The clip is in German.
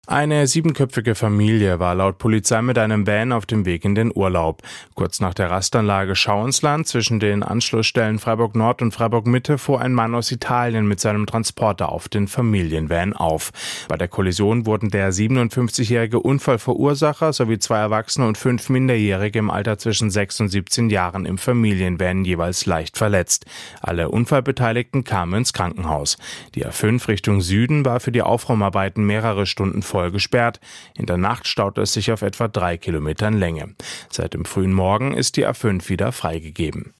Eine siebenköpfige Familie war laut Polizei mit einem Van auf dem Weg in den Urlaub. Kurz nach der Rastanlage Schauinsland zwischen den Anschlussstellen Freiburg Nord und Freiburg Mitte fuhr ein Mann aus Italien mit seinem Transporter auf den Familienvan auf. Bei der Kollision wurden der 57-jährige Unfallverursacher sowie 2 Erwachsene und 5 Minderjährige im Alter zwischen 6 und 17 Jahren im Familienvan jeweils leicht verletzt. Alle Unfallbeteiligten kamen ins Krankenhaus. Die A5 Richtung Süden war für die Aufräumarbeiten mehrere Stunden voll gesperrt. In der Nacht staute es sich auf etwa 3 Kilometern Länge. Seit dem frühen Morgen ist die A5 wieder freigegeben.